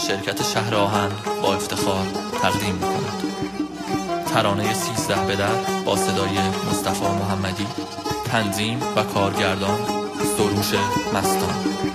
شرکت شهر آهن با افتخار تقدیم می‌کند. ترانه 13 به در با صدای مصطفی محمدی، تنظیم و کارگردان سروش مستان.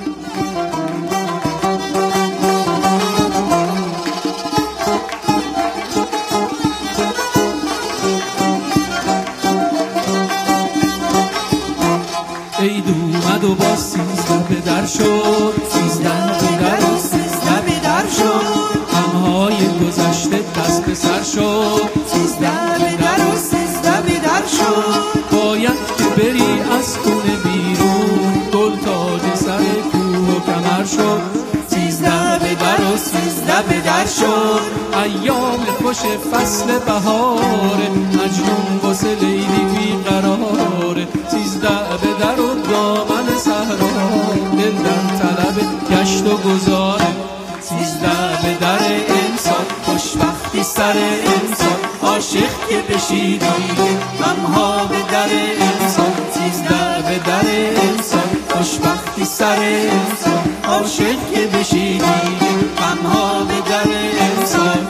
عید اومد و با 13 به در شد، 13 به در و 13 به در شد، غمهای گذشته دست به سر شد، 13 به در و 13 به در شد. باید که بری از خونه بیرون، گل تاج سر کوه و کمر شد، 13 به در و 13 به در شد. ایام خوش فصل بهاره، مجنون واسه لیلی بیقراره، 13 به در و دامن صحرا، دل در طلب گشت و گذاره، 13 به در انسان، خوشبختی سر انسان، عاشق که بشی دیگه غمها به در انسان، 13 به در انسان، خوشبختی سر انسان، عاشق که بشی دیگه غمها به در انسان.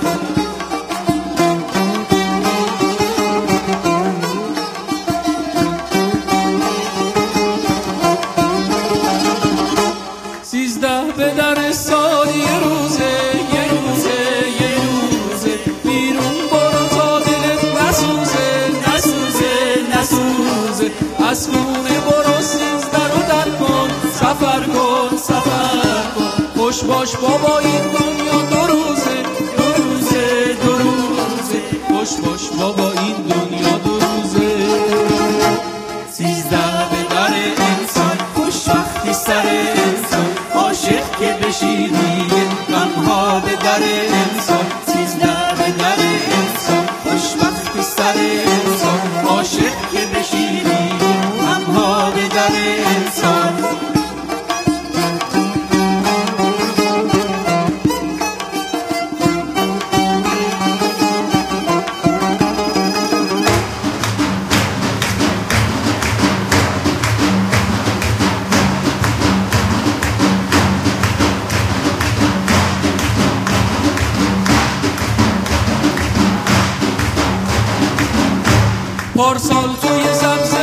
به در سال یه روزه بیرون برو تا دلت نسوزه، از خونه برو 13 رو در کن، سفر کن خوش باش بابا این دنیا دو روزه خوش باش بابا این دنیا دو روزه. 13 به در انسان، خوشبختی سر انسان، عاشق که بشی دیگه غمها به در انسان، 13 به در انسان، خوشبختی سر انسان، عاشق که بشی دیگه غمها به در انسان. پارسال توی سبز